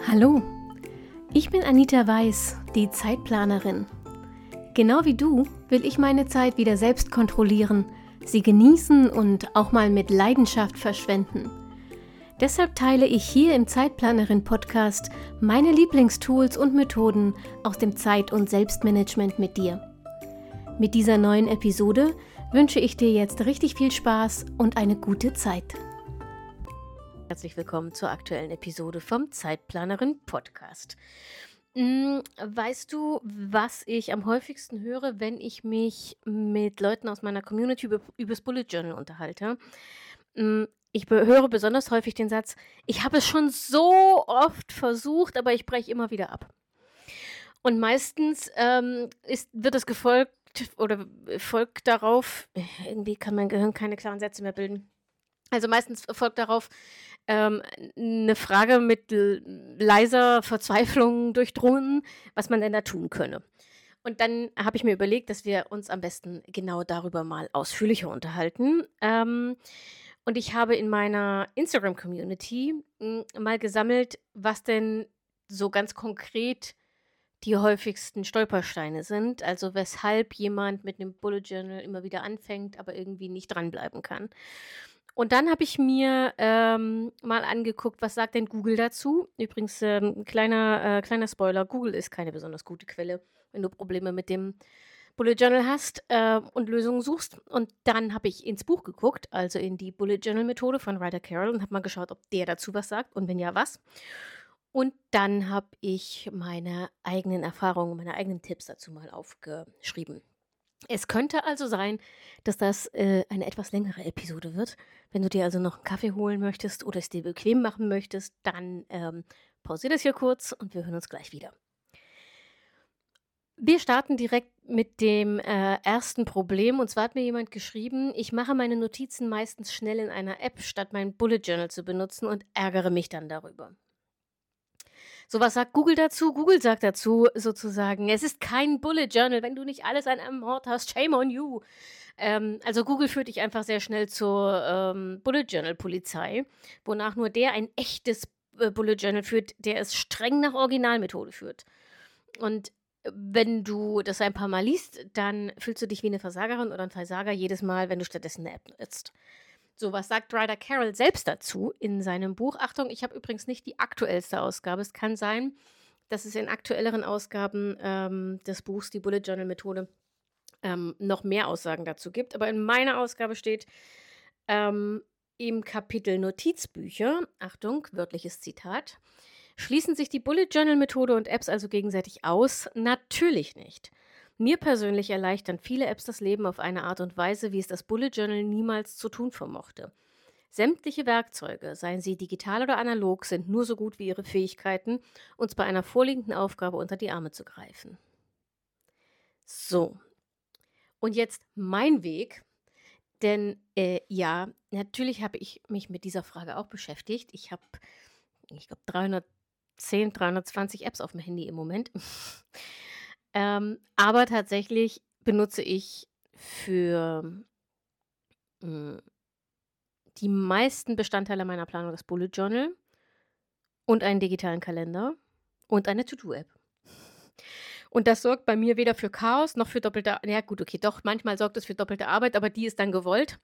Hallo, ich bin Anita Weiß, die Zeitplanerin. Genau wie du will ich meine Zeit wieder selbst kontrollieren, sie genießen und auch mal mit Leidenschaft verschwenden. Deshalb teile ich hier im Zeitplanerin-Podcast meine Lieblingstools und Methoden aus dem Zeit- und Selbstmanagement mit dir. Mit dieser neuen Episode wünsche ich dir jetzt richtig viel Spaß und eine gute Zeit. Herzlich willkommen zur aktuellen Episode vom Zeitplanerin Podcast. Weißt du, was ich am häufigsten höre, wenn ich mich mit Leuten aus meiner Community übers Bullet Journal unterhalte? Ich höre besonders häufig den Satz: Ich habe es schon so oft versucht, aber ich breche immer wieder ab. Und meistens wird es gefolgt oder folgt darauf, irgendwie kann mein Gehirn keine klaren Sätze mehr bilden. Also meistens folgt darauf 'ne Frage mit leiser Verzweiflung durchdrungen, was man denn da tun könne. Und dann habe ich mir überlegt, dass wir uns am besten genau darüber mal ausführlicher unterhalten. Und ich habe in meiner Instagram-Community mal gesammelt, was denn so ganz konkret die häufigsten Stolpersteine sind, also weshalb jemand mit 'nem Bullet Journal immer wieder anfängt, aber irgendwie nicht dranbleiben kann. Und dann habe ich mir mal angeguckt, was sagt denn Google dazu? Übrigens, kleiner Spoiler, Google ist keine besonders gute Quelle, wenn du Probleme mit dem Bullet Journal hast, und Lösungen suchst. Und dann habe ich ins Buch geguckt, also in die Bullet Journal Methode von Ryder Carroll, und habe mal geschaut, ob der dazu was sagt und wenn ja, was. Und dann habe ich meine eigenen Erfahrungen, meine eigenen Tipps dazu mal aufgeschrieben. Es könnte also sein, dass das eine etwas längere Episode wird. Wenn du dir also noch einen Kaffee holen möchtest oder es dir bequem machen möchtest, dann pausiere das hier kurz und wir hören uns gleich wieder. Wir starten direkt mit dem ersten Problem. Und zwar hat mir jemand geschrieben: Ich mache meine Notizen meistens schnell in einer App, statt mein Bullet Journal zu benutzen, und ärgere mich dann darüber. So, was sagt Google dazu? Google sagt dazu sozusagen: Es ist kein Bullet Journal, wenn du nicht alles an einem Ort hast. Shame on you. Also Google führt dich einfach sehr schnell zur Bullet Journal Polizei, wonach nur der ein echtes Bullet Journal führt, der es streng nach Originalmethode führt. Und wenn du das ein paar Mal liest, dann fühlst du dich wie eine Versagerin oder ein Versager jedes Mal, wenn du stattdessen eine App nutzt. So, was sagt Ryder Carroll selbst dazu in seinem Buch? Achtung, ich habe übrigens nicht die aktuellste Ausgabe. Es kann sein, dass es in aktuelleren Ausgaben des Buchs, die Bullet Journal Methode, noch mehr Aussagen dazu gibt. Aber in meiner Ausgabe steht im Kapitel Notizbücher, Achtung, wörtliches Zitat: Schließen sich die Bullet Journal Methode und Apps also gegenseitig aus? Natürlich nicht. Mir persönlich erleichtern viele Apps das Leben auf eine Art und Weise, wie es das Bullet Journal niemals zu tun vermochte. Sämtliche Werkzeuge, seien sie digital oder analog, sind nur so gut wie ihre Fähigkeiten, uns bei einer vorliegenden Aufgabe unter die Arme zu greifen. So, und jetzt mein Weg, denn ja, natürlich habe ich mich mit dieser Frage auch beschäftigt. Ich habe, ich glaube, 320 Apps auf dem Handy im Moment. Aber tatsächlich benutze ich für die meisten Bestandteile meiner Planung das Bullet Journal und einen digitalen Kalender und eine To-Do-App. Und das sorgt bei mir weder für Chaos noch für doppelte, ja gut, okay, doch, manchmal sorgt es für doppelte Arbeit, aber die ist dann gewollt.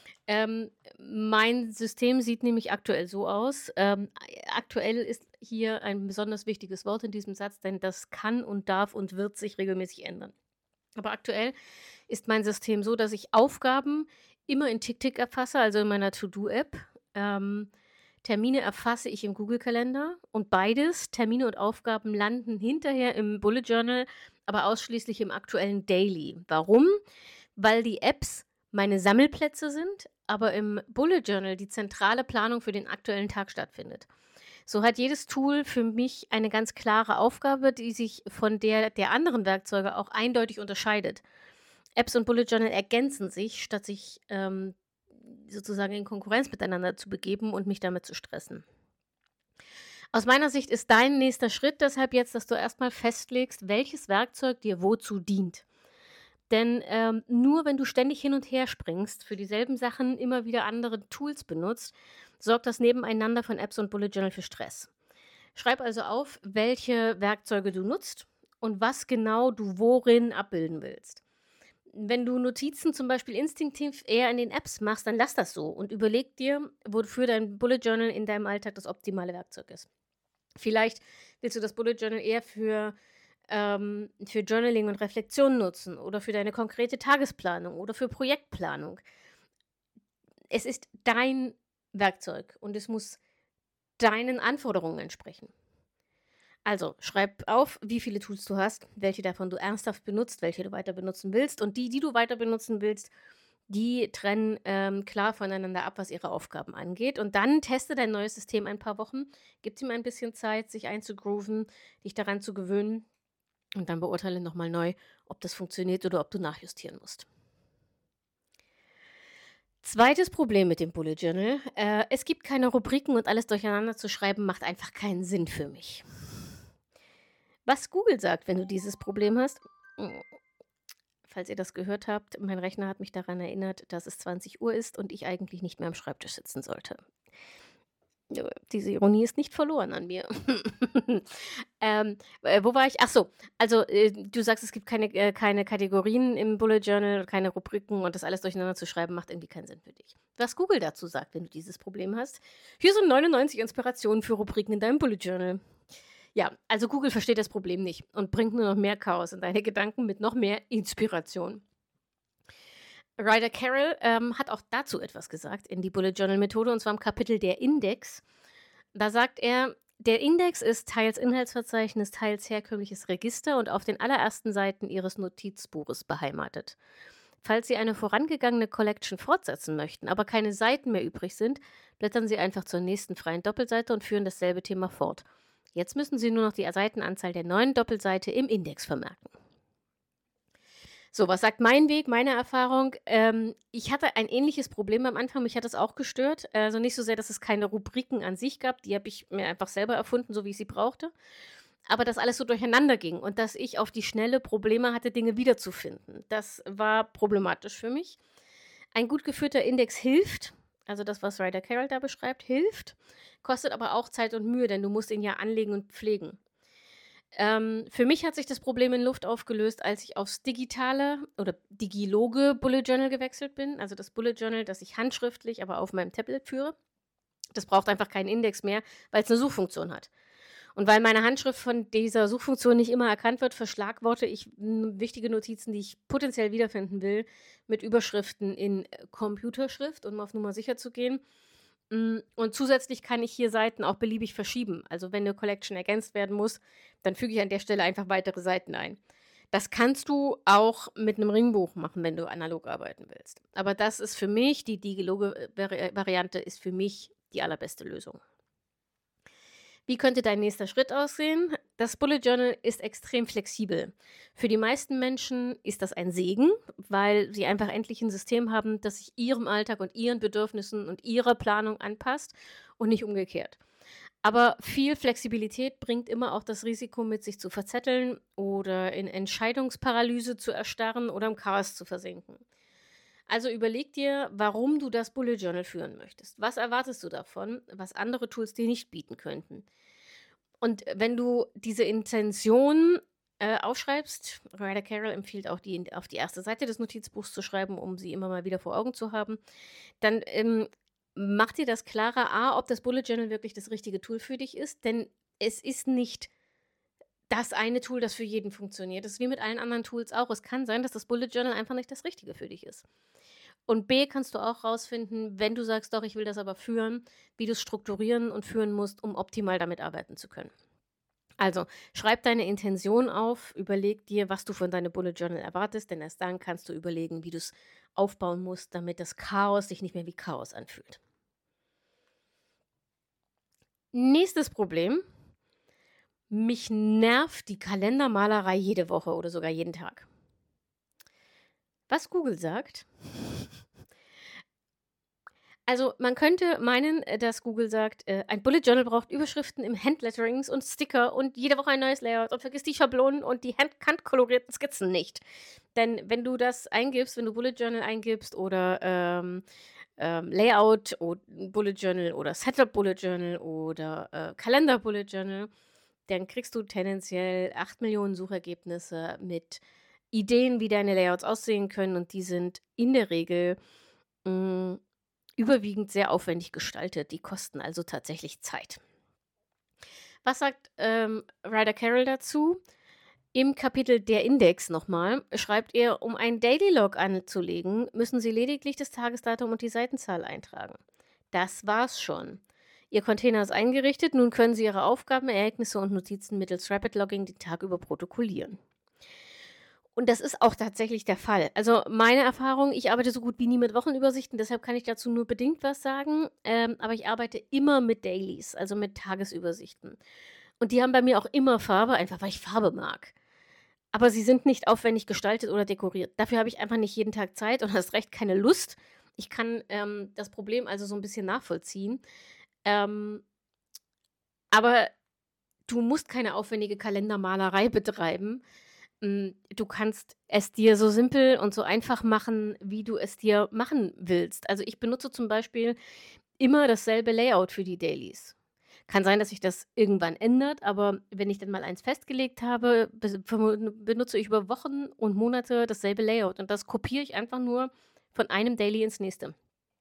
Mein System sieht nämlich aktuell so aus. Aktuell ist hier ein besonders wichtiges Wort in diesem Satz, denn das kann und darf und wird sich regelmäßig ändern. Aber aktuell ist mein System so, dass ich Aufgaben immer in TickTick erfasse, also in meiner To-Do-App. Termine erfasse ich im Google-Kalender, und beides, Termine und Aufgaben, landen hinterher im Bullet Journal, aber ausschließlich im aktuellen Daily. Warum? Weil die Apps meine Sammelplätze sind, aber im Bullet Journal die zentrale Planung für den aktuellen Tag stattfindet. So hat jedes Tool für mich eine ganz klare Aufgabe, die sich von der anderen Werkzeuge auch eindeutig unterscheidet. Apps und Bullet Journal ergänzen sich, statt sich sozusagen in Konkurrenz miteinander zu begeben und mich damit zu stressen. Aus meiner Sicht ist dein nächster Schritt deshalb jetzt, dass du erstmal festlegst, welches Werkzeug dir wozu dient. Denn nur wenn du ständig hin und her springst, für dieselben Sachen immer wieder andere Tools benutzt, sorgt das Nebeneinander von Apps und Bullet Journal für Stress. Schreib also auf, welche Werkzeuge du nutzt und was genau du worin abbilden willst. Wenn du Notizen zum Beispiel instinktiv eher in den Apps machst, dann lass das so und überleg dir, wofür dein Bullet Journal in deinem Alltag das optimale Werkzeug ist. Vielleicht willst du das Bullet Journal eher für Journaling und Reflexion nutzen oder für deine konkrete Tagesplanung oder für Projektplanung. Es ist dein Werkzeug und es muss deinen Anforderungen entsprechen. Also schreib auf, wie viele Tools du hast, welche davon du ernsthaft benutzt, welche du weiter benutzen willst. Und die du weiter benutzen willst, die trennen klar voneinander ab, was ihre Aufgaben angeht. Und dann teste dein neues System ein paar Wochen, gib ihm ein bisschen Zeit, sich einzugrooven, dich daran zu gewöhnen. Und dann beurteile nochmal neu, ob das funktioniert oder ob du nachjustieren musst. Zweites Problem mit dem Bullet Journal. Es gibt keine Rubriken und alles durcheinander zu schreiben macht einfach keinen Sinn für mich. Was Google sagt, wenn du dieses Problem hast, falls ihr das gehört habt, mein Rechner hat mich daran erinnert, dass es 20 Uhr ist und ich eigentlich nicht mehr am Schreibtisch sitzen sollte. Diese Ironie ist nicht verloren an mir. Wo war ich? Ach so, also du sagst, es gibt keine Kategorien im Bullet Journal, keine Rubriken und das alles durcheinander zu schreiben, macht irgendwie keinen Sinn für dich. Was Google dazu sagt, wenn du dieses Problem hast, hier sind 99 Inspirationen für Rubriken in deinem Bullet Journal. Ja, also Google versteht das Problem nicht und bringt nur noch mehr Chaos in deine Gedanken mit noch mehr Inspiration. Ryder Carroll hat auch dazu etwas gesagt in die Bullet Journal Methode und zwar im Kapitel der Index. Da sagt er, der Index ist teils Inhaltsverzeichnis, teils herkömmliches Register und auf den allerersten Seiten Ihres Notizbuches beheimatet. Falls Sie eine vorangegangene Collection fortsetzen möchten, aber keine Seiten mehr übrig sind, blättern Sie einfach zur nächsten freien Doppelseite und führen dasselbe Thema fort. Jetzt müssen Sie nur noch die Seitenanzahl der neuen Doppelseite im Index vermerken. So, was sagt mein Weg, meine Erfahrung? Ich hatte ein ähnliches Problem am Anfang, mich hat das auch gestört. Also nicht so sehr, dass es keine Rubriken an sich gab, die habe ich mir einfach selber erfunden, so wie ich sie brauchte. Aber dass alles so durcheinander ging und dass ich auf die Schnelle Probleme hatte, Dinge wiederzufinden. Das war problematisch für mich. Ein gut geführter Index hilft, also das, was Ryder Carroll da beschreibt, hilft, kostet aber auch Zeit und Mühe, denn du musst ihn ja anlegen und pflegen. Für mich hat sich das Problem in Luft aufgelöst, als ich aufs digitale oder digiloge Bullet Journal gewechselt bin. Also das Bullet Journal, das ich handschriftlich, aber auf meinem Tablet führe. Das braucht einfach keinen Index mehr, weil es eine Suchfunktion hat. Und weil meine Handschrift von dieser Suchfunktion nicht immer erkannt wird, verschlagworte ich wichtige Notizen, die ich potenziell wiederfinden will, mit Überschriften in Computerschrift, um auf Nummer sicher zu gehen. Und zusätzlich kann ich hier Seiten auch beliebig verschieben. Also wenn eine Collection ergänzt werden muss, dann füge ich an der Stelle einfach weitere Seiten ein. Das kannst du auch mit einem Ringbuch machen, wenn du analog arbeiten willst. Aber das ist für mich, die digiloge Variante ist für mich die allerbeste Lösung. Wie könnte dein nächster Schritt aussehen? Das Bullet Journal ist extrem flexibel. Für die meisten Menschen ist das ein Segen, weil sie einfach endlich ein System haben, das sich ihrem Alltag und ihren Bedürfnissen und ihrer Planung anpasst und nicht umgekehrt. Aber viel Flexibilität bringt immer auch das Risiko mit, sich zu verzetteln oder in Entscheidungsparalyse zu erstarren oder im Chaos zu versinken. Also überleg dir, warum du das Bullet Journal führen möchtest. Was erwartest du davon, was andere Tools dir nicht bieten könnten? Und wenn du diese Intention aufschreibst, Ryder Carroll empfiehlt auch, die auf die erste Seite des Notizbuchs zu schreiben, um sie immer mal wieder vor Augen zu haben, dann mach dir das klarer, ob das Bullet Journal wirklich das richtige Tool für dich ist, denn es ist nicht das eine Tool, das für jeden funktioniert. Das ist wie mit allen anderen Tools auch. Es kann sein, dass das Bullet Journal einfach nicht das Richtige für dich ist. Und B, kannst du auch rausfinden, wenn du sagst, doch, ich will das aber führen, wie du es strukturieren und führen musst, um optimal damit arbeiten zu können. Also, schreib deine Intention auf, überleg dir, was du von deinem Bullet Journal erwartest, denn erst dann kannst du überlegen, wie du es aufbauen musst, damit das Chaos sich nicht mehr wie Chaos anfühlt. Nächstes Problem. Mich nervt die Kalendermalerei jede Woche oder sogar jeden Tag. Was Google sagt? Also man könnte meinen, dass Google sagt, ein Bullet Journal braucht Überschriften im Handletterings und Sticker und jede Woche ein neues Layout und vergiss die Schablonen und die handkolorierten Skizzen nicht. Denn wenn du das eingibst, wenn du Bullet Journal eingibst oder Layout, Bullet Journal oder Setup Bullet Journal oder Kalender Bullet Journal, dann kriegst du tendenziell 8 Millionen Suchergebnisse mit Ideen, wie deine Layouts aussehen können, und die sind in der Regel mm, überwiegend sehr aufwendig gestaltet. Die kosten also tatsächlich Zeit. Was sagt Ryder Carroll dazu? Im Kapitel Der Index nochmal schreibt er, um einen Daily Log anzulegen, müssen Sie lediglich das Tagesdatum und die Seitenzahl eintragen. Das war's schon. Ihr Container ist eingerichtet, nun können Sie Ihre Aufgaben, Ereignisse und Notizen mittels Rapid Logging den Tag über protokollieren. Und das ist auch tatsächlich der Fall. Also meine Erfahrung, ich arbeite so gut wie nie mit Wochenübersichten, deshalb kann ich dazu nur bedingt was sagen. Aber ich arbeite immer mit Dailies, also mit Tagesübersichten. Und die haben bei mir auch immer Farbe, einfach weil ich Farbe mag. Aber sie sind nicht aufwendig gestaltet oder dekoriert. Dafür habe ich einfach nicht jeden Tag Zeit und erst recht keine Lust. Ich kann das Problem also so ein bisschen nachvollziehen. Ähm, aber du musst keine aufwendige Kalendermalerei betreiben. Du kannst es dir so simpel und so einfach machen, wie du es dir machen willst. Also ich benutze zum Beispiel immer dasselbe Layout für die Dailies. Kann sein, dass sich das irgendwann ändert, aber wenn ich dann mal eins festgelegt habe, benutze ich über Wochen und Monate dasselbe Layout, und das kopiere ich einfach nur von einem Daily ins nächste.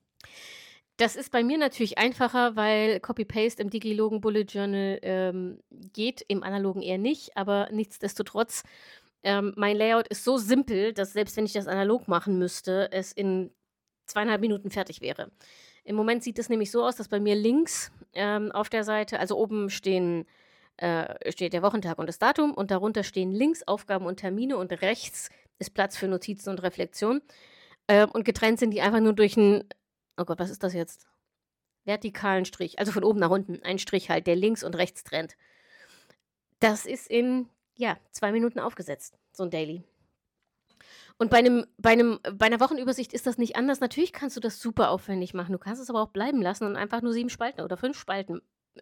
Das ist bei mir natürlich einfacher, weil Copy-Paste im Digilogen Bullet Journal geht, im analogen eher nicht, aber nichtsdestotrotz, mein Layout ist so simpel, dass selbst wenn ich das analog machen müsste, es in 2,5 Minuten fertig wäre. Im Moment sieht es nämlich so aus, dass bei mir links auf der Seite, also oben steht der Wochentag und das Datum, und darunter stehen links Aufgaben und Termine und rechts ist Platz für Notizen und Reflexion. Und getrennt sind die einfach nur durch einen, oh Gott, was ist das jetzt? Vertikalen Strich, also von oben nach unten, ein Strich halt, der links und rechts trennt. Das ist in, 2 Minuten aufgesetzt, so ein Daily. Und bei einer Wochenübersicht ist das nicht anders. Natürlich kannst du das super aufwendig machen. Du kannst es aber auch bleiben lassen und einfach nur 7 Spalten oder 5 Spalten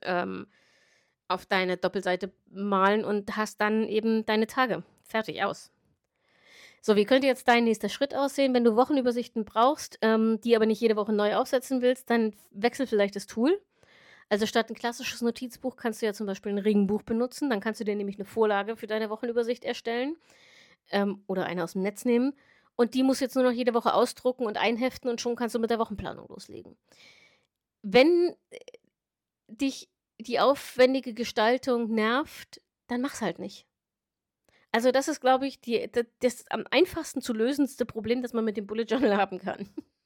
auf deine Doppelseite malen und hast dann eben deine Tage. Fertig, aus. So, wie könnte jetzt dein nächster Schritt aussehen? Wenn du Wochenübersichten brauchst, die aber nicht jede Woche neu aufsetzen willst, dann wechsel vielleicht das Tool. Also statt ein klassisches Notizbuch kannst du ja zum Beispiel ein Ringbuch benutzen. Dann kannst du dir nämlich eine Vorlage für deine Wochenübersicht erstellen oder eine aus dem Netz nehmen. Und die musst du jetzt nur noch jede Woche ausdrucken und einheften, und schon kannst du mit der Wochenplanung loslegen. Wenn dich die aufwendige Gestaltung nervt, dann mach's halt nicht. Also das ist, glaube ich, das am einfachsten zu lösendste Problem, das man mit dem Bullet Journal haben kann.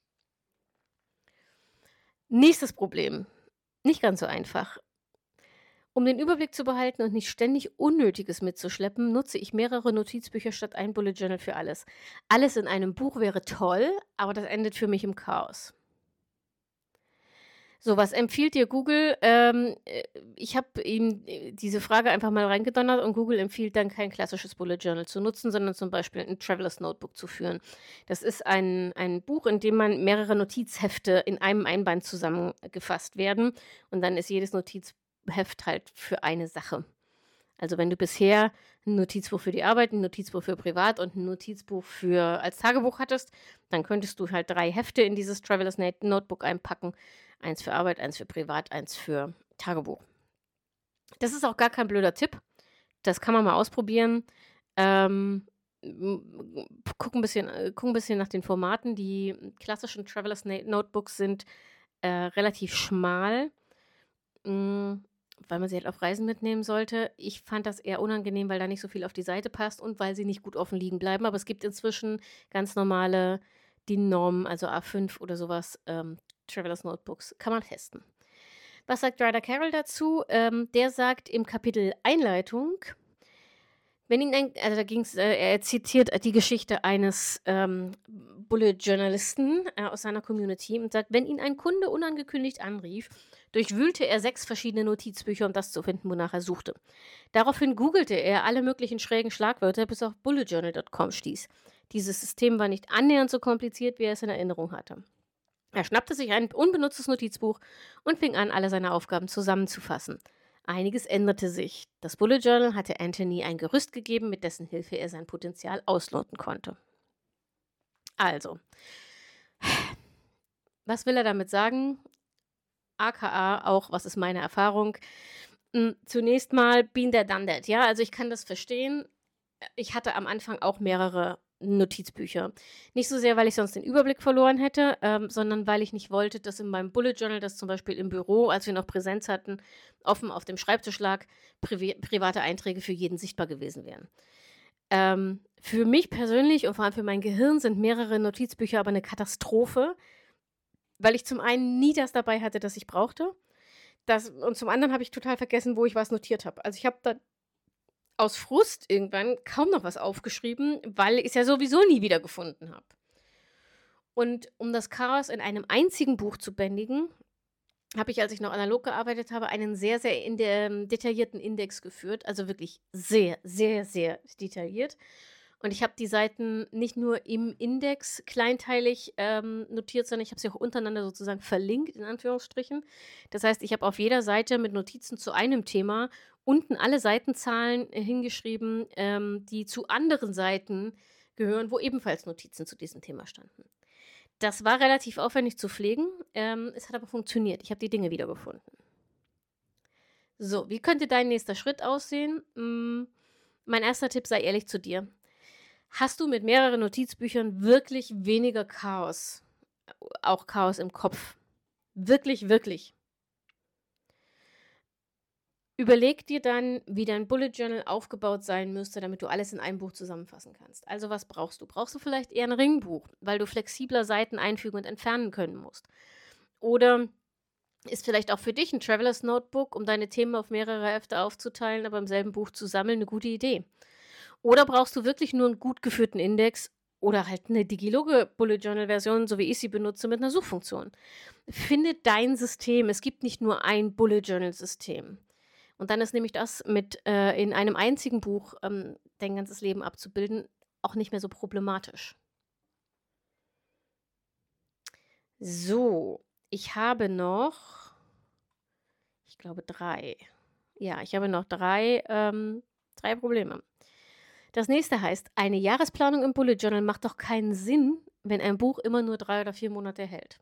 Nächstes Problem. Nicht ganz so einfach. Um den Überblick zu behalten und nicht ständig Unnötiges mitzuschleppen, nutze ich mehrere Notizbücher statt ein Bullet Journal für alles. Alles in einem Buch wäre toll, aber das endet für mich im Chaos. So, was empfiehlt dir Google? Ich habe ihm diese Frage einfach mal reingedonnert, und Google empfiehlt dann, kein klassisches Bullet Journal zu nutzen, sondern zum Beispiel ein Traveler's Notebook zu führen. Das ist ein Buch, in dem mehrere Notizhefte in einem Einband zusammengefasst werden, und dann ist jedes Notizheft halt für eine Sache. Also wenn du bisher ein Notizbuch für die Arbeit, ein Notizbuch für privat und ein Notizbuch als Tagebuch hattest, dann könntest du halt 3 Hefte in dieses Traveler's Notebook einpacken. Eins für Arbeit, eins für privat, eins für Tagebuch. Das ist auch gar kein blöder Tipp. Das kann man mal ausprobieren. Guck ein bisschen nach den Formaten. Die klassischen Traveler's Notebooks sind relativ schmal, weil man sie halt auf Reisen mitnehmen sollte. Ich fand das eher unangenehm, weil da nicht so viel auf die Seite passt und weil sie nicht gut offen liegen bleiben. Aber es gibt inzwischen ganz normale DIN-Normen, also A5 oder sowas, Traveler's Notebooks. Kann man testen. Was sagt Ryder Carroll dazu? Der sagt im Kapitel Einleitung, wenn ihn er zitiert die Geschichte eines Bullet-Journalisten aus seiner Community und sagt, wenn ihn ein Kunde unangekündigt anrief, durchwühlte er 6 verschiedene Notizbücher, um das zu finden, wonach er suchte. Daraufhin googelte er alle möglichen schrägen Schlagwörter, bis auf bulletjournal.com stieß. Dieses System war nicht annähernd so kompliziert, wie er es in Erinnerung hatte. Er schnappte sich ein unbenutztes Notizbuch und fing an, alle seine Aufgaben zusammenzufassen. Einiges änderte sich. Das Bullet Journal hatte Anthony ein Gerüst gegeben, mit dessen Hilfe er sein Potenzial ausloten konnte. Also, Was will er damit sagen? AKA auch, was ist meine Erfahrung? Zunächst mal been there, done that, ja? Also, ich kann das verstehen. Ich hatte am Anfang auch mehrere Notizbücher. Nicht so sehr, weil ich sonst den Überblick verloren hätte, sondern weil ich nicht wollte, dass in meinem Bullet Journal, das zum Beispiel im Büro, als wir noch Präsenz hatten, offen auf dem Schreibtisch lag, private Einträge für jeden sichtbar gewesen wären. Für mich persönlich und vor allem für mein Gehirn sind mehrere Notizbücher aber eine Katastrophe, weil ich zum einen nie das dabei hatte, das ich brauchte. Und zum anderen habe ich total vergessen, wo ich was notiert habe. Also, ich habe dann aus Frust irgendwann kaum noch was aufgeschrieben, weil ich's ja sowieso nie wiedergefunden habe. Und um das Chaos in einem einzigen Buch zu bändigen, habe ich, als ich noch analog gearbeitet habe, einen sehr, sehr detaillierten Index geführt, also wirklich sehr, sehr, sehr detailliert. Und ich habe die Seiten nicht nur im Index kleinteilig, notiert, sondern ich habe sie auch untereinander sozusagen verlinkt, in Anführungsstrichen. Das heißt, ich habe auf jeder Seite mit Notizen zu einem Thema unten alle Seitenzahlen, hingeschrieben, die zu anderen Seiten gehören, wo ebenfalls Notizen zu diesem Thema standen. Das war relativ aufwendig zu pflegen, es hat aber funktioniert. Ich habe die Dinge wiedergefunden. So, wie könnte dein nächster Schritt aussehen? Mein erster Tipp: Sei ehrlich zu dir. Hast du mit mehreren Notizbüchern wirklich weniger Chaos, auch Chaos im Kopf? Wirklich, wirklich. Überleg dir dann, wie dein Bullet Journal aufgebaut sein müsste, damit du alles in einem Buch zusammenfassen kannst. Also, was brauchst du? Brauchst du vielleicht eher ein Ringbuch, weil du flexibler Seiten einfügen und entfernen können musst? Oder ist vielleicht auch für dich ein Travelers Notebook, um deine Themen auf mehrere Hefte aufzuteilen, aber im selben Buch zu sammeln, eine gute Idee? Oder brauchst du wirklich nur einen gut geführten Index oder halt eine Digiloge Bullet Journal Version, so wie ich sie benutze, mit einer Suchfunktion? Finde dein System. Es gibt nicht nur ein Bullet Journal System. Und dann ist nämlich das mit, in einem einzigen Buch, dein ganzes Leben abzubilden, auch nicht mehr so problematisch. So, ich habe noch, ich glaube 3. Ja, ich habe noch 3 Probleme. Das nächste heißt: Eine Jahresplanung im Bullet Journal macht doch keinen Sinn, wenn ein Buch immer nur 3 oder 4 Monate hält.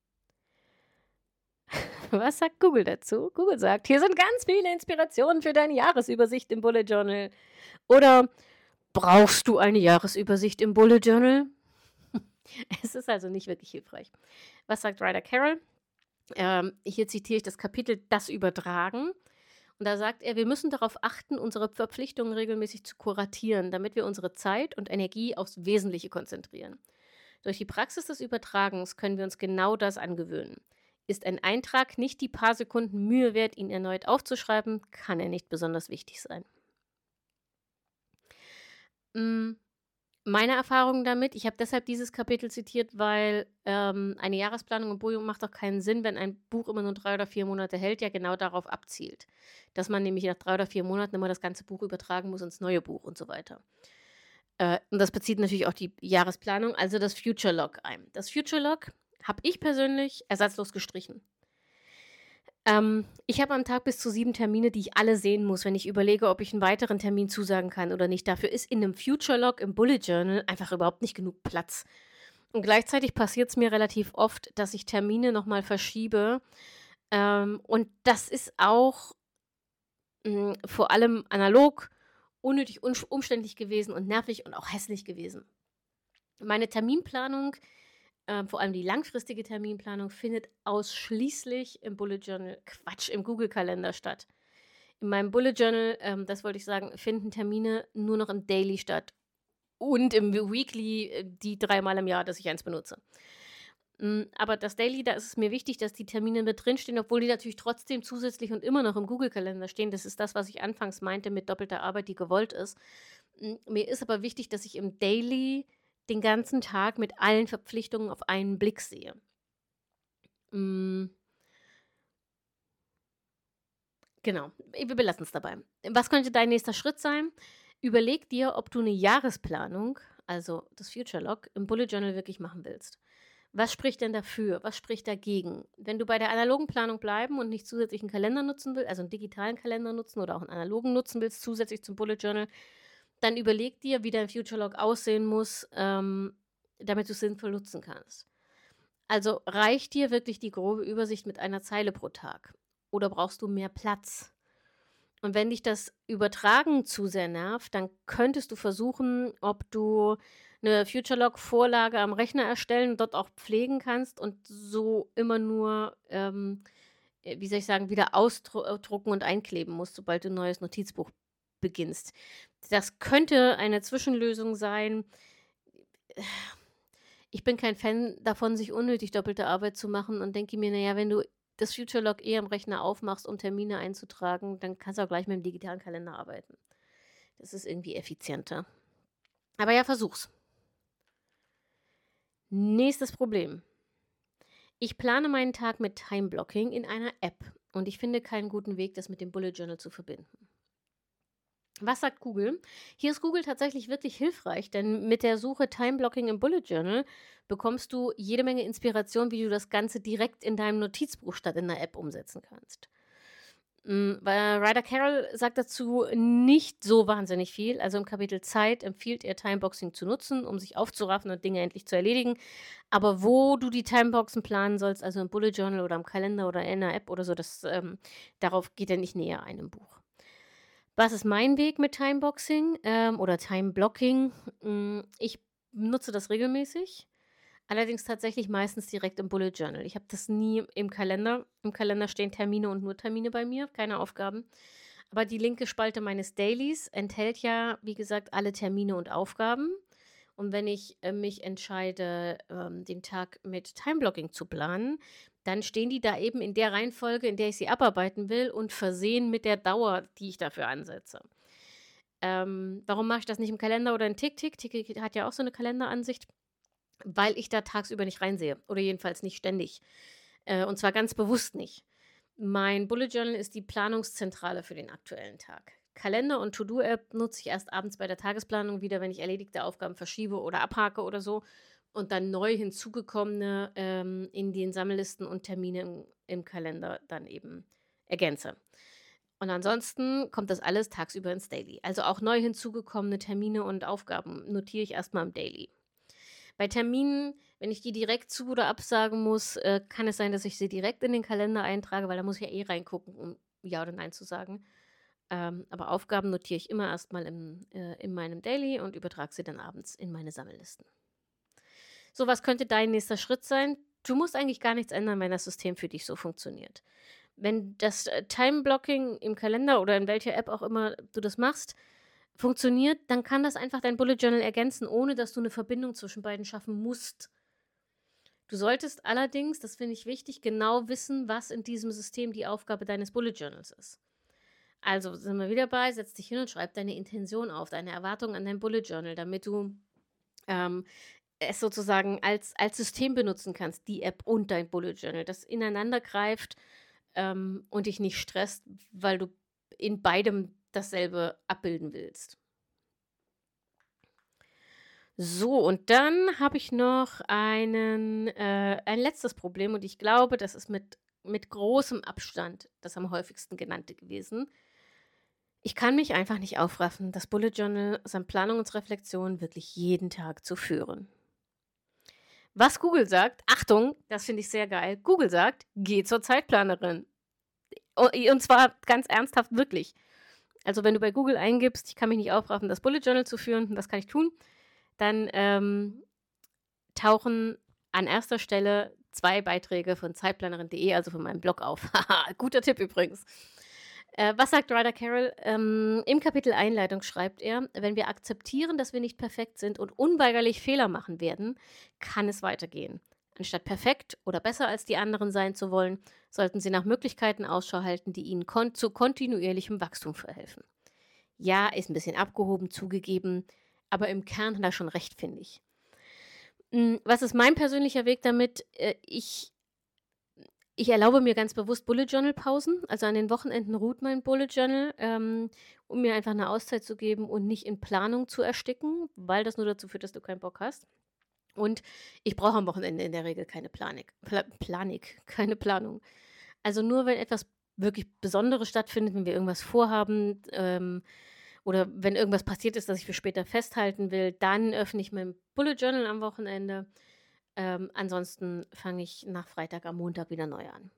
Was sagt Google dazu? Google sagt: „Hier sind ganz viele Inspirationen für deine Jahresübersicht im Bullet Journal." Oder: „Brauchst du eine Jahresübersicht im Bullet Journal?" Es ist also nicht wirklich hilfreich. Was sagt Ryder Carroll? Hier zitiere ich das Kapitel „Das Übertragen", und da sagt er: „Wir müssen darauf achten, unsere Verpflichtungen regelmäßig zu kuratieren, damit wir unsere Zeit und Energie aufs Wesentliche konzentrieren. Durch die Praxis des Übertragens können wir uns genau das angewöhnen. Ist ein Eintrag nicht die paar Sekunden Mühe wert, ihn erneut aufzuschreiben, kann er nicht besonders wichtig sein." Hm, meine Erfahrung damit: Ich habe deshalb dieses Kapitel zitiert, weil, eine Jahresplanung im Buch macht doch keinen Sinn, wenn ein Buch immer nur 3 oder 4 Monate hält, ja genau darauf abzielt. Dass man nämlich nach 3 oder 4 Monaten immer das ganze Buch übertragen muss ins neue Buch und so weiter. Und das bezieht natürlich auch die Jahresplanung, also das Future Log ein. Das Future Log habe ich persönlich ersatzlos gestrichen. Ich habe am Tag bis zu 7 Termine, die ich alle sehen muss, wenn ich überlege, ob ich einen weiteren Termin zusagen kann oder nicht. Dafür ist in 'nem Future Log im Bullet Journal einfach überhaupt nicht genug Platz. Und gleichzeitig passiert es mir relativ oft, dass ich Termine noch mal verschiebe. Und das ist auch, vor allem analog unnötig umständlich gewesen und nervig und auch hässlich gewesen. Meine Terminplanung, vor allem die langfristige Terminplanung, findet ausschließlich im Bullet Journal, Quatsch, im Google-Kalender statt. In meinem Bullet Journal, das wollte ich sagen, finden Termine nur noch im Daily statt und im Weekly, die 3 Mal im Jahr, dass ich eins benutze. Aber das Daily, da ist es mir wichtig, dass die Termine mit drinstehen, obwohl die natürlich trotzdem zusätzlich und immer noch im Google-Kalender stehen. Das ist das, was ich anfangs meinte mit doppelter Arbeit, die gewollt ist. Mir ist aber wichtig, dass ich im Daily den ganzen Tag mit allen Verpflichtungen auf einen Blick sehe. Hm, genau, wir belassen es dabei. Was könnte dein nächster Schritt sein? Überleg dir, ob du eine Jahresplanung, also das Future Log, im Bullet Journal wirklich machen willst. Was spricht denn dafür? Was spricht dagegen? Wenn du bei der analogen Planung bleiben und nicht zusätzlich einen Kalender nutzen willst, also einen digitalen Kalender nutzen oder auch einen analogen nutzen willst, zusätzlich zum Bullet Journal, dann überleg dir, wie dein Future Log aussehen muss, damit du es sinnvoll nutzen kannst. Also reicht dir wirklich die grobe Übersicht mit einer Zeile pro Tag? Oder brauchst du mehr Platz? Und wenn dich das Übertragen zu sehr nervt, dann könntest du versuchen, ob du eine FutureLog-Vorlage am Rechner erstellen und dort auch pflegen kannst und so immer nur, wie soll ich sagen, wieder ausdrucken und einkleben musst, sobald du 'n neues Notizbuch beginnst. Das könnte eine Zwischenlösung sein. Ich bin kein Fan davon, sich unnötig doppelte Arbeit zu machen und denke mir: „Na ja, wenn du das FutureLog eh am Rechner aufmachst, um Termine einzutragen, dann kannst du auch gleich mit dem digitalen Kalender arbeiten.“ Das ist irgendwie effizienter. Aber ja, versuch's. Nächstes Problem. Ich plane meinen Tag mit Time-Blocking in einer App und ich finde keinen guten Weg, das mit dem Bullet Journal zu verbinden. Was sagt Google? Hier ist Google tatsächlich wirklich hilfreich, denn mit der Suche Time Blocking im Bullet Journal bekommst du jede Menge Inspiration, wie du das Ganze direkt in deinem Notizbuch statt in der App umsetzen kannst. Weil Ryder Carroll sagt dazu nicht so wahnsinnig viel. Also im Kapitel Zeit empfiehlt er Timeboxing zu nutzen, um sich aufzuraffen und Dinge endlich zu erledigen. Aber wo du die Timeboxen planen sollst, also im Bullet Journal oder im Kalender oder in einer App oder so, darauf geht er nicht näher ein im Buch. Was ist mein Weg mit Timeboxing, oder Time-Blocking? Ich nutze das regelmäßig, allerdings tatsächlich meistens direkt im Bullet Journal. Ich habe das nie im Kalender. Im Kalender stehen Termine und nur Termine bei mir, keine Aufgaben. Aber die linke Spalte meines Dailies enthält ja, wie gesagt, alle Termine und Aufgaben. Und wenn ich, mich entscheide, den Tag mit Time-Blocking zu planen, dann stehen die da eben in der Reihenfolge, in der ich sie abarbeiten will und versehen mit der Dauer, die ich dafür ansetze. Warum mache ich das nicht im Kalender oder in TickTick? TickTick hat ja auch so eine Kalenderansicht, weil ich da tagsüber nicht reinsehe oder jedenfalls nicht ständig, und zwar ganz bewusst nicht. Mein Bullet Journal ist die Planungszentrale für den aktuellen Tag. Kalender und To-Do-App nutze ich erst abends bei der Tagesplanung wieder, wenn ich erledigte Aufgaben verschiebe oder abhake oder so und dann neu hinzugekommene, in den Sammellisten und Termine im Kalender dann eben ergänze. Und ansonsten kommt das alles tagsüber ins Daily. Also auch neu hinzugekommene Termine und Aufgaben notiere ich erst mal im Daily. Bei Terminen, wenn ich die direkt zu oder absagen muss, kann es sein, dass ich sie direkt in den Kalender eintrage, weil da muss ich ja eh reingucken, um ja oder nein zu sagen. Aber Aufgaben notiere ich immer erst mal in meinem Daily und übertrage sie dann abends in meine Sammellisten. So, was könnte dein nächster Schritt sein? Du musst eigentlich gar nichts ändern, wenn das System für dich so funktioniert. Wenn das, Time-Blocking im Kalender oder in welcher App auch immer du das machst, funktioniert, dann kann das einfach dein Bullet Journal ergänzen, ohne dass du eine Verbindung zwischen beiden schaffen musst. Du solltest allerdings, das finde ich wichtig, genau wissen, was in diesem System die Aufgabe deines Bullet Journals ist. Also sind wir wieder bei, setz dich hin und schreib deine Intention auf, deine Erwartung an dein Bullet Journal, damit du, ähm, es sozusagen als System benutzen kannst, die App und dein Bullet Journal, das ineinander greift, und dich nicht stresst, weil du in beidem dasselbe abbilden willst. So, und dann habe ich noch ein letztes Problem und ich glaube, das ist mit großem Abstand das am häufigsten genannte gewesen. Ich kann mich einfach nicht aufraffen, das Bullet Journal samt Planung und Reflexion wirklich jeden Tag zu führen. Was Google sagt, Achtung, das finde ich sehr geil. Google sagt, geh zur Zeitplanerin. Und zwar ganz ernsthaft, wirklich. Also wenn du bei Google eingibst, ich kann mich nicht aufraffen, das Bullet Journal zu führen, was kann ich tun? Dann tauchen an erster Stelle 2 Beiträge von Zeitplanerin.de, also von meinem Blog auf. Haha, guter Tipp übrigens. Was sagt Ryder Carroll? Im Kapitel Einleitung schreibt er: „Wenn wir akzeptieren, dass wir nicht perfekt sind und unweigerlich Fehler machen werden, kann es weitergehen. Anstatt perfekt oder besser als die anderen sein zu wollen, sollten Sie nach Möglichkeiten Ausschau halten, die Ihnen zu kontinuierlichem Wachstum verhelfen.“ Ja, ist ein bisschen abgehoben, zugegeben, aber im Kern hat er schon recht, finde ich. Was ist mein persönlicher Weg damit? Ich erlaube mir ganz bewusst Bullet Journal Pausen. Also, an den Wochenenden ruht mein Bullet Journal, um mir einfach eine Auszeit zu geben und nicht in Planung zu ersticken, weil das nur dazu führt, dass du keinen Bock hast. Und ich brauche am Wochenende in der Regel keine keine Planung. Also, nur wenn etwas wirklich Besonderes stattfindet, wenn wir irgendwas vorhaben, oder wenn irgendwas passiert ist, das ich für später festhalten will, dann öffne ich mein Bullet Journal am Wochenende. Ansonsten fange ich nach Freitag am Montag wieder neu an.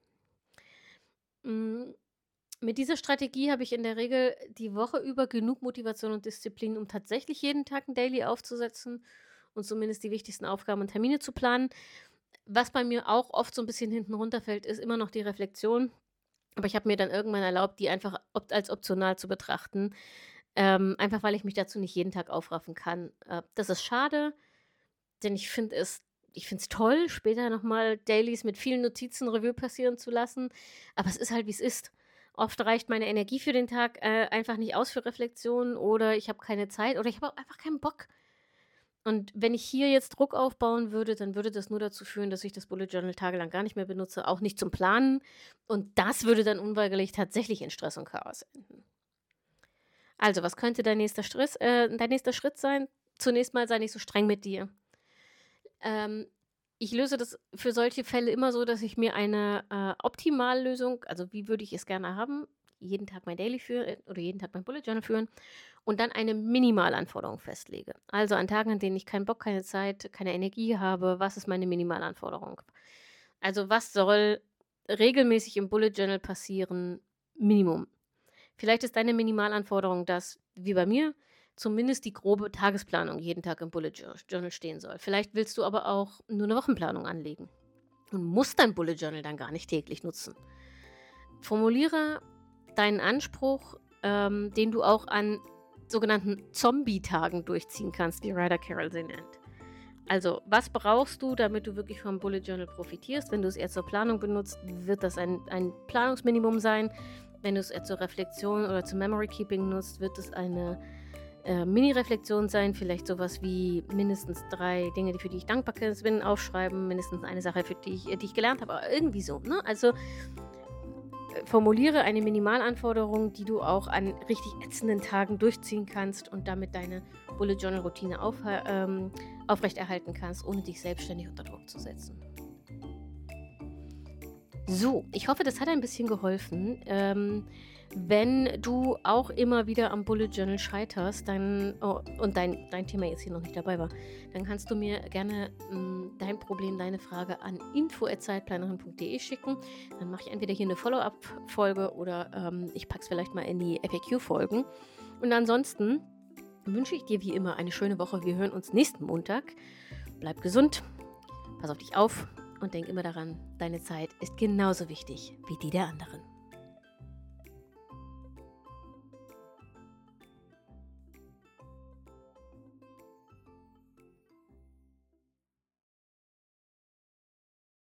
Mm, Mit dieser Strategie habe ich in der Regel die Woche über genug Motivation und Disziplin, um tatsächlich jeden Tag ein Daily aufzusetzen und zumindest die wichtigsten Aufgaben und Termine zu planen. Was bei mir auch oft so ein bisschen hinten runterfällt, ist immer noch die Reflexion. Aber ich habe mir dann irgendwann erlaubt, die einfach als optional zu betrachten, einfach weil ich mich dazu nicht jeden Tag aufraffen kann. Das ist schade, denn ich finde es toll, später noch mal Dailies mit vielen Notizen Revue passieren zu lassen, aber es ist halt, wie es ist. Oft reicht meine Energie für den Tag, einfach nicht aus für Reflexion oder ich habe keine Zeit oder ich habe auch einfach keinen Bock. Und wenn ich hier jetzt Druck aufbauen würde, dann würde das nur dazu führen, dass ich das Bullet Journal tagelang gar nicht mehr benutze, auch nicht zum Planen. Und das würde dann unweigerlich tatsächlich in Stress und Chaos enden. Also, was könnte dein nächster Schritt sein? Zunächst mal sei nicht so streng mit dir. Ähm, Ich löse das für solche Fälle immer so, dass ich mir eine Optimallösung, also wie würde ich es gerne haben, jeden Tag mein Daily führen oder jeden Tag mein Bullet Journal führen und dann eine Minimalanforderung festlege. Also an Tagen, an denen ich keinen Bock, keine Zeit, keine Energie habe, was ist meine Minimalanforderung? Also was soll regelmäßig im Bullet Journal passieren? Minimum. Vielleicht ist deine Minimalanforderung, dass, wie bei mir, zumindest die grobe Tagesplanung jeden Tag im Bullet Journal stehen soll. Vielleicht willst du aber auch nur eine Wochenplanung anlegen und musst dein Bullet Journal dann gar nicht täglich nutzen. Formuliere deinen Anspruch, den du auch an sogenannten Zombie-Tagen durchziehen kannst, wie Ryder Carroll sie nennt. Also, was brauchst du, damit du wirklich vom Bullet Journal profitierst? Wenn du es eher zur Planung benutzt, wird das ein Planungsminimum sein. Wenn du es eher zur Reflexion oder zum Memory Keeping nutzt, wird es eine Mini-Reflexion sein. Vielleicht sowas wie mindestens 3 Dinge, für die ich dankbar bin, aufschreiben. Mindestens eine Sache, die ich gelernt habe. Aber irgendwie so. Ne? Also formuliere eine Minimalanforderung, die du auch an richtig ätzenden Tagen durchziehen kannst und damit deine Bullet Journal Routine aufrechterhalten kannst, ohne dich selbstständig unter Druck zu setzen. So, ich hoffe, das hat ein bisschen geholfen. Wenn du auch immer wieder am Bullet Journal scheiterst und dein Thema jetzt hier noch nicht dabei war, dann kannst du mir gerne dein Problem, deine Frage an info@zeitplanerin.de schicken. Dann mache ich entweder hier eine Follow-up-Folge oder ich packe es vielleicht mal in die FAQ-Folgen. Und ansonsten wünsche ich dir wie immer eine schöne Woche. Wir hören uns nächsten Montag. Bleib gesund, pass auf dich auf und denk immer daran, deine Zeit ist genauso wichtig wie die der anderen.